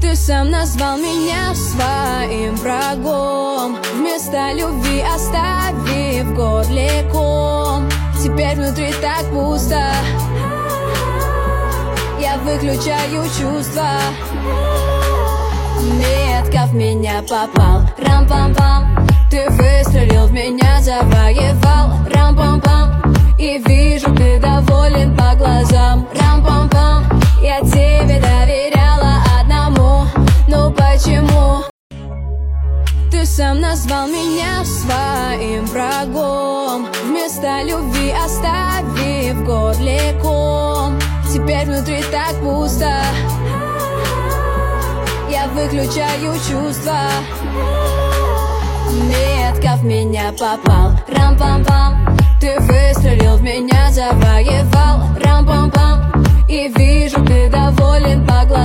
Ты сам назвал меня своим врагом, вместо любви оставив в горле ком. Теперь внутри так пусто, я выключаю чувства. Метко в меня попал, рам-пам-пам. Ты выстрелил в меня, завоевал, рам-пам-пам. И вижу, ты доволен по глазам, рам-пам-пам. Я тебе доверяла одному, но почему? Ты сам назвал меня своим врагом, вместо любви оставив в горле ком. Теперь внутри так пусто, я выключаю чувства. Метко в меня попал, рам-пам-пам. Ты выстрелил в меня, завоевал, рам-пам-пам. И вижу, ты доволен по глазам.